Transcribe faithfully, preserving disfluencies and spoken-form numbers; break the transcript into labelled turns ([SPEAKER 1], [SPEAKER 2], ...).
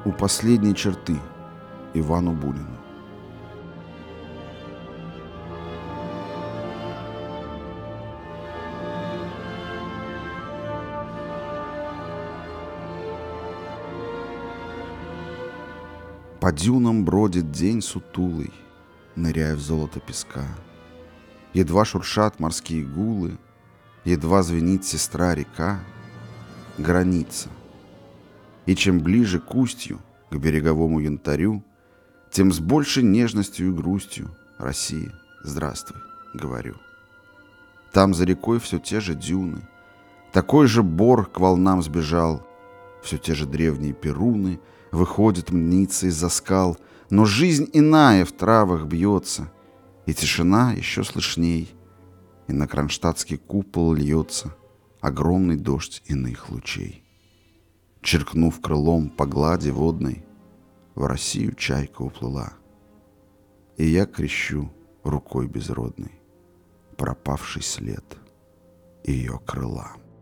[SPEAKER 1] у последней черты Ивану Бунину. По дюнам бродит день сутулый, ныряя в золото песка. Едва шуршат морские гулы, едва звенит сестра река. Граница. И чем ближе к устью, к береговому янтарю, тем с большей нежностью и грустью Россия, здравствуй, говорю. Там за рекой все те же дюны, такой же бор к волнам сбежал, все те же древние перуны выходят мниться из-за скал, но жизнь иная в травах бьется, и тишина еще слышней, и на кронштадтский купол льется огромный дождь иных лучей. Черкнув крылом по глади водной, в Россию чайка уплыла, и я крещу рукой безродной пропавший след ее крыла.